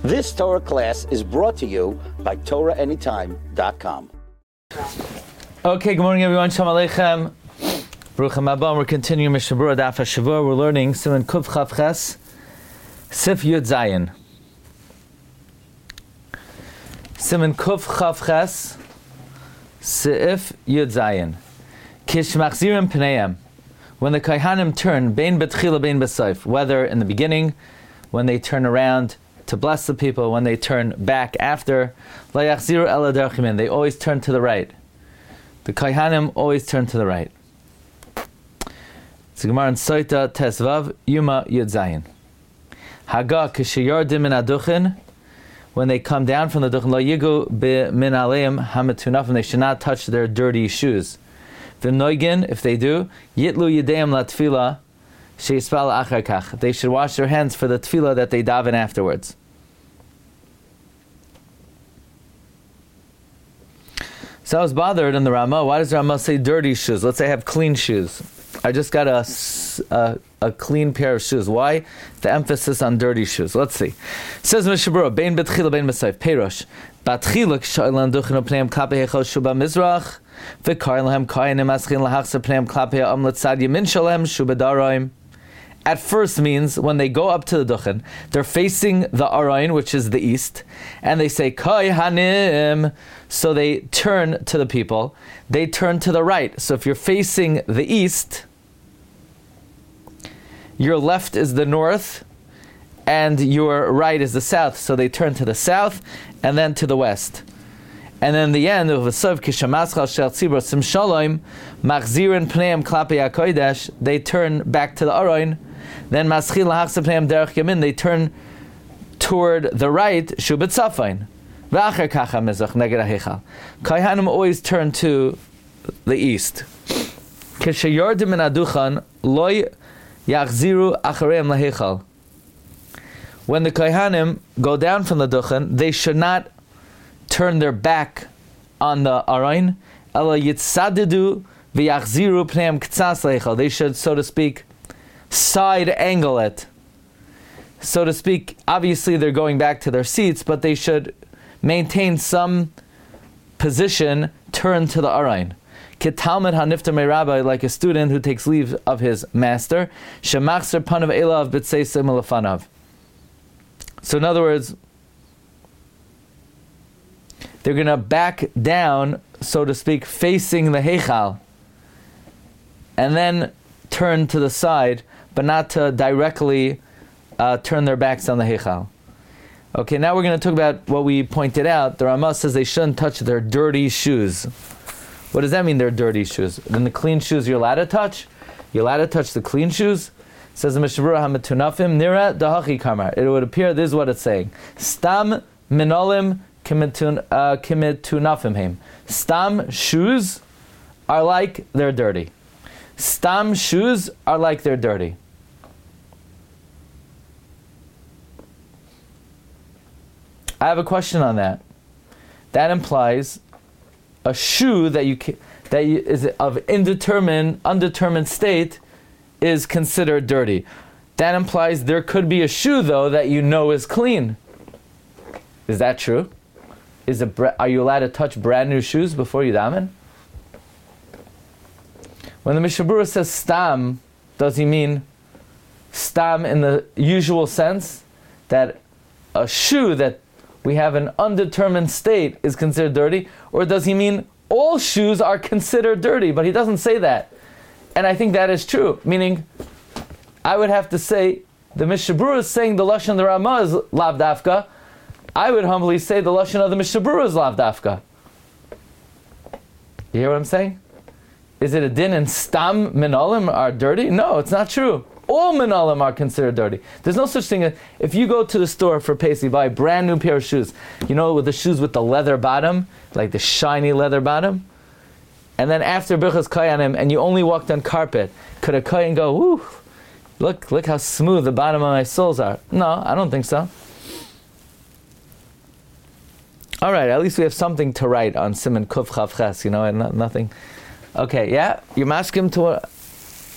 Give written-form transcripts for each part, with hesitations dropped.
This Torah class is brought to you by TorahAnytime.com. Okay, good morning everyone. Shalom Aleichem. Baruch Haba. We're continuing Mishnah Berurah Daf HaShavua. We're learning Siman Kuf Chav Ches, Sif Yud Zayin. Siman Kuf Chav Ches, Sif Yud Zayin. Kish Machzirim Pneim. When the Kohanim turn, Bein Betchila Bein B'Soif, whether in the beginning, when they turn around to bless the people, when they turn back after, La Yachziru Ela Derech Yamin, they always turn to the right. The Kohanim always turn to the right. It's Gemara in Soita Tesvav Yuma Yud Zayin. Haga Kishayardim Min Aduchin, when they come down from the Duchin, Lo Yigu Min Aleim Hamatunafim, they should not touch their dirty shoes. V'noigin, if they do, Yitlu Yideim La Tefila Sheispal Achar Kach, they should wash their hands for the tefillah that they daven afterwards. So I was bothered in the Ramah. Why does the Ramah say dirty shoes? Let's say I have clean shoes. I just got a clean pair of shoes. Why the emphasis on dirty shoes? Let's see. It says Mishnah Berurah, Bein Betchila Bein B'Soif, Peirosh, Batchila K'sha'elan Duchin Upneim Klapei Hechol Shuba Mizrach, V'kar Lahem Kayanim Aschin Lahachsa Pneim Klapei Amlet Tzad Yamin Shalem Shuba Daroim. At first means when they go up to the Duchen, they're facing the Arayin, which is the east, and they say Kohanim, so they turn to the people. They turn to the right. So if you're facing the east, your left is the north, and your right is the south. So they turn to the south, and then to the west. And then the end of V'Sof Kishamaschal Shel Tzibur Sim Shalom Machzirin Pneim Klapei HaKodesh, they turn back to the Arayin. Then Maschil Lahachsa Pneim Derech Yamin, they turn toward the right, Shubet Safain. V'acher Kacha Mizrach Neged HaHechal. Kohanim always turn to the east. Kishayardim Min Aduchan Loi Yachziru Achareim LaHechal. When the Kohanim go down from the Duchen, they should not turn their back on the Arayin. Ela Yitzadidu V'Yachziru Pneim K'tzas LaHechal. They should, so to speak, side angle it. So to speak, obviously they're going back to their seats, but they should maintain some position, turn to the Arayin. Ketalmid haniftar me'rabbi, like a student who takes leave of his master. Shemachzer panav elav b'tseisei milafanav. So in other words, they're going to back down, so to speak, facing the Heichal, and then turn to the side, but not to directly turn their backs on the Heichal. Okay, now we're going to talk about what we pointed out. The Ramah says they shouldn't touch their dirty shoes. What does that mean, their dirty shoes? Then the clean shoes you're allowed to touch? You're allowed to touch the clean shoes? It says in Mishnah Berurah, Hamatunafim Nira Dahachi Kamar. It would appear, this is what it's saying. Stam Minolim Kimitunafim Heim. Stam shoes are like they're dirty. Stam shoes are like they're dirty. I have a question on that. That implies a shoe that is of undetermined state is considered dirty. That implies there could be a shoe though that you know is clean. Is that true? Are you allowed to touch brand new shoes before you daven? When the Mishnah Berurah says stam, does he mean stam in the usual sense that a shoe that we have an undetermined state is considered dirty, or does he mean all shoes are considered dirty? But he doesn't say that. And I think that is true, meaning I would have to say the Mishnah Berurah is saying the Lashon of the Ramah is lav dafka. I would humbly say the Lashon of the Mishnah Berurah is lav dafka. You hear what I'm saying? Is it a din and stam minolim are dirty? No, it's not true. All minolim are considered dirty. There's no such thing as, if you go to the store for Pesach, buy a brand new pair of shoes, you know, with the shoes with the leather bottom, like the shiny leather bottom, and then after Birchas Kohanim, and you only walked on carpet, could a Kohen go, whoo, look how smooth the bottom of my soles are? No, I don't think so. All right, at least we have something to write on Siman Kuf Chav Ches, and nothing. Okay, yeah, you're masking to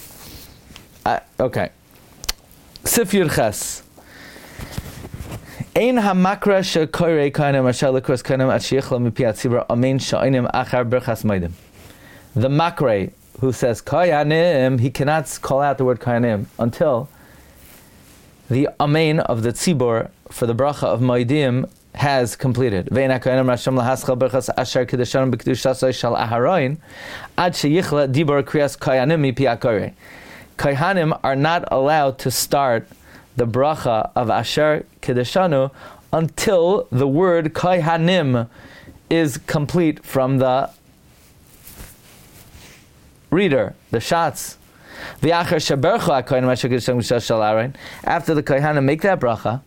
okay. Sif Yud Ches. Ein hamakra shekoirei kainim asher likros kainim at sheyichla mipi atzibur amen sha'inim achar berchas maidim. The makre who says kayanim, he cannot call out the word kayanim until the amen of the tzibur for the bracha of maidim has completed. Ve'ena kayanim rasham lahaschal berchas asher kedushanim b'kedushasai shal aharoin ad sheyichla dibur kriyas kayanim mipi akoirei. Kaihanim are not allowed to start the bracha of Asher Kedeshanu until the word Kaihanim is complete from the reader, the shots. After the Kaihanim make that bracha,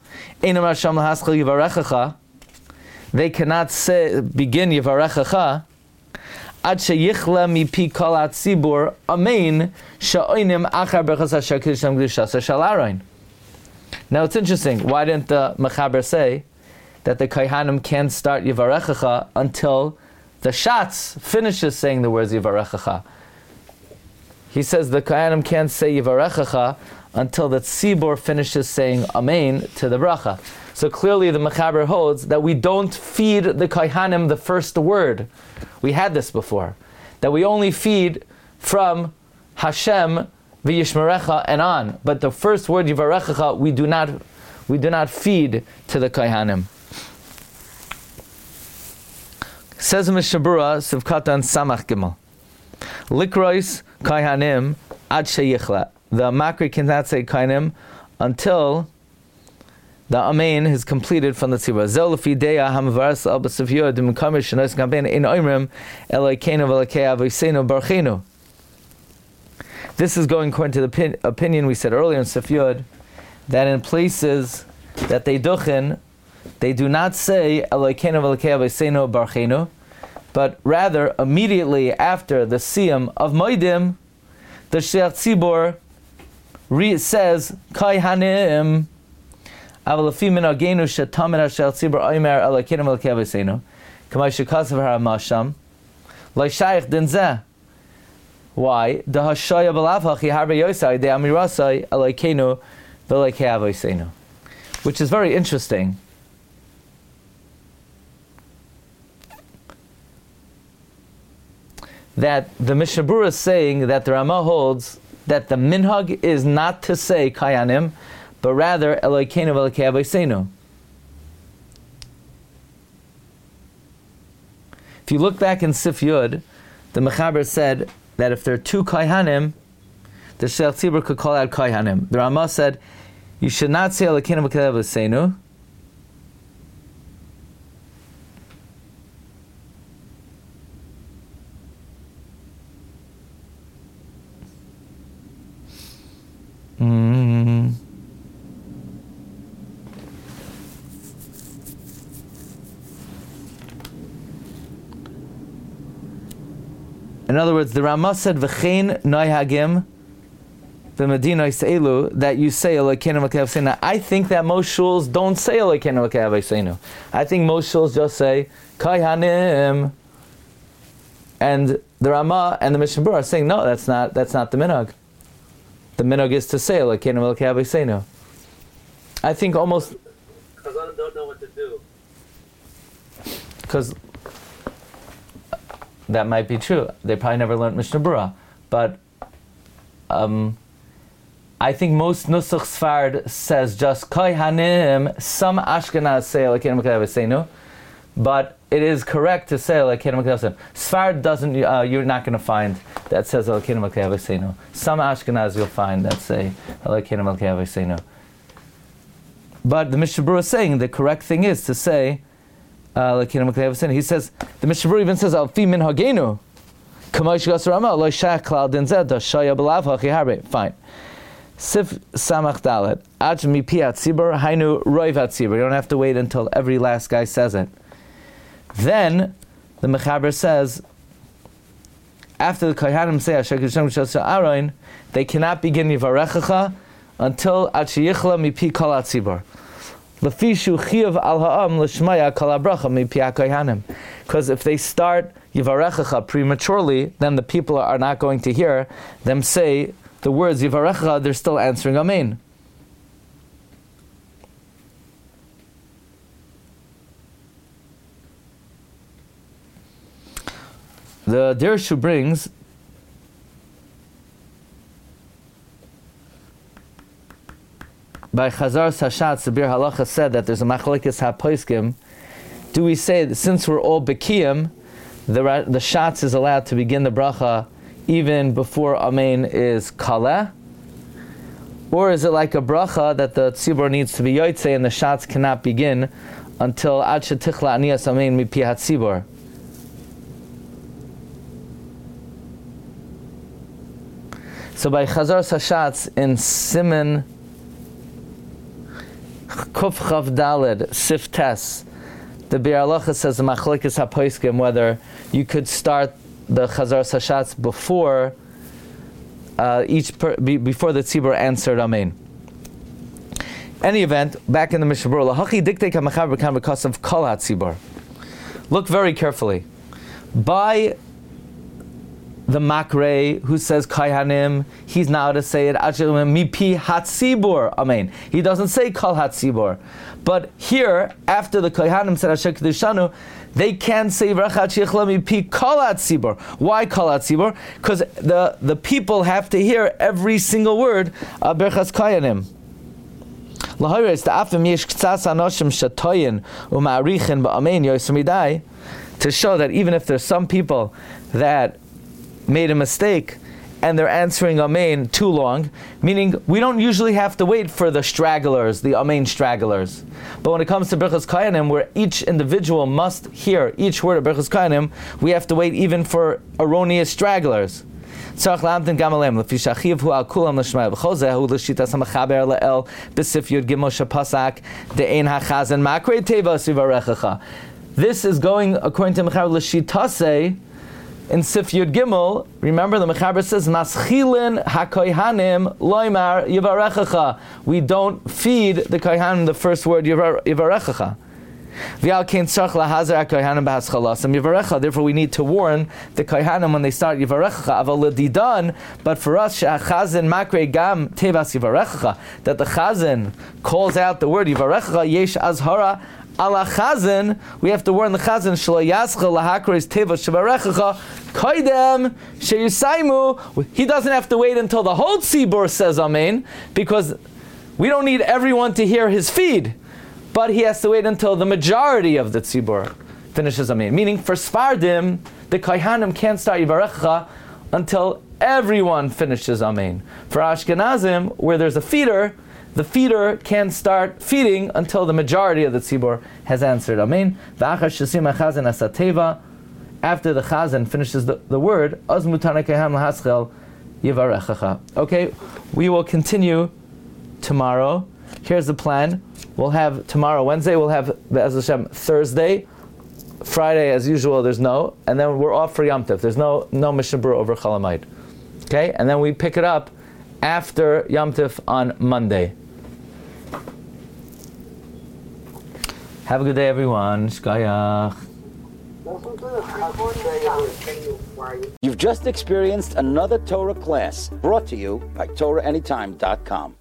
they cannot begin Yivarechacha Ad sheyichla mipi kol hatzibur amen sha'oinim achar berchas asher kiddusham kedushas shel Aaron. Now it's interesting. Why didn't the Mechaber say that the Kaihanim can't start Yivarechacha until the Shatz finishes saying the words Yivarechacha? He says the Kaihanim can't say Yivarechacha until the Tzibur finishes saying Amen to the bracha. So clearly the Mechaber holds that we don't feed the Kaihanim the first word. We had this before. That we only feed from Hashem v'yishmerecha and on. But the first word Yivarechacha we do not feed to the Kaihanim. Says Mishabura Sivkatan Samach Gimel. Likrois Kaihanim ad sheyichla. The Makri cannot say Kaihanim until the Amen is completed from the Tzibur. Zel fideya hamavaras al b'saviyod d'mekamish shenois kampen in oimrim elokeinu v'elokei avoseinu barchenu. This is going according to the opinion we said earlier in Safiyod, that in places that they duchen, they do not say elokeinu v'elokei avoseinu barchenu, but rather immediately after the siyum of Moedim, the Shliach Tzibur says Kaihanim. Why? The hashaya b'lavach yiharbe yosai de amirasai elokeinu v'elokei avoseinu, which is very interesting. That the Mishabura is saying that the Ramah holds that the minhag is not to say Kaihanim, but rather Elokeinu v'elokei avoseinu. If you look back in Sif Yud, the Mechaber said that if there are two Kaihanim, the Shliach Tzibur could call out Kaihanim. The Ramah said, you should not say Elokeinu v'elokei avoseinu, In other words, the Ramah said, "V'chein noihagim v'medina yiselu," that you say Elokeinu v'elokei avoseinu. I think that most shuls don't say Elokeinu v'elokei avoseinu. I think most shuls just say Kaihanim. And the Ramah and the Mishabura are saying, no, that's not the minhag. The minhag is to say Elokeinu v'elokei avoseinu. I think almost because I don't know what to do. Because that might be true. They probably never learned Mishnah Berurah. But I think most Nusach Sfard says just Kaihanim. Some Ashkenaz say Elokeinu v'elokei avoseinu, but it is correct to say Elokeinu v'elokei avoseinu. Sfard doesn't. You're not going to find that says Elokeinu v'elokei avoseinu. Some Ashkenaz you'll find that say Elokeinu v'elokei avoseinu. But the Mishnah Berurah is saying the correct thing is to say he says, the Mishnah Berurah even says, Alfi min hagenu, Kamosh Gasar Ramah, Lo Shach Klal Din Zed, Shaya B'Lav Hachi Harbe. Fine. Sif Samach Dalet, Aj Mi Piat Tzibur, Hainu Roiv Tzibur. You don't have to wait until every last guy says it. Then, the Mechaber says, after the Kaihanim say, Asher Kiddusham Kedushas Aaron, they cannot begin Yivarechacha until Ad Sheyichla Mipi Kol HaTzibur. Because if they start Yivarechacha prematurely, then the people are not going to hear them say the words Yivarechacha, they're still answering Amen. The Dirshu brings by Chazar Sashat, the Bir Halacha said that there's a machlekes hapoiskim. Do we say that since we're all bekiyim, the shatz is allowed to begin the bracha even before Amen is kaleh? Or is it like a bracha that the tzibur needs to be yotzei and the shatz cannot begin until ad shetichla aniyas Amen mipi hatzibur? So by Chazar Sashatz in Siman Kuf Chav Daled Sif Tes, the Bir Halacha says the machlekes hapoiskim whether you could start the Chazar Sashatz before before the tzibur answered Amen. Any event, back in the Mishnah Berurah, lahachi diktei kamachaber kan because of kol hatzibur. Look very carefully. By the Makrei, who says Kaihanim, he's now to say it mipi hatzibur, Amen. He doesn't say Kol hatzibur. But here, after the Kaihanim said Asher Kedushanu, they can say Vrachat Sheichla mipi Kol hatzibur. Why Kol hatzibur? Because the people have to hear every single word of Berchas Kaihanim. To show that even if there's some people that made a mistake and they're answering Amen too long, meaning we don't usually have to wait for the stragglers, the Amen stragglers. But when it comes to Berchas Kaihanim, where each individual must hear each word of Berchas Kaihanim, we have to wait even for erroneous stragglers. So the This is going according to Mechaber L'Shitase in Sif Yud Gimel. Remember, the Mechaber says, Maschilin HaKohanim Loimar Yivarechacha. We don't feed the Kohanim the first word Yivarechacha. Therefore, we need to warn the Kohanim when they start Yivarechacha. But for us, Chazan Makre Gam Tevas Yivarechacha, that the Chazan calls out the word Yivarechacha, Yesh Azhara Ala Chazan, we have to warn the Chazan Shlo Yascha Lahakres Tevas Yivarechacha Koidem Sheyusaimu. He doesn't have to wait until the whole tzibur says Amen, because we don't need everyone to hear his feed. But he has to wait until the majority of the tzibur finishes Amen. Meaning, for Sfardim, the Kohanim can't start Yivarechacha until everyone finishes Amen. For Ashkenazim, where there's a feeder, the feeder can't start feeding until the majority of the tzibur has answered Amen. After the Chazan finishes the word, Az mutana kohan lahaschel Yivarechacha. Okay, we will continue tomorrow. Here's the plan. We'll have tomorrow, Wednesday, we'll have Be'ez Hashem Thursday. Friday, as usual, there's no. And then we're off for Yom Tov. There's no Mishnah Berurah over Chol Hamoed. Okay? And then we pick it up after Yom Tov on Monday. Have a good day, everyone. Shkayach. You've just experienced another Torah class brought to you by TorahAnytime.com.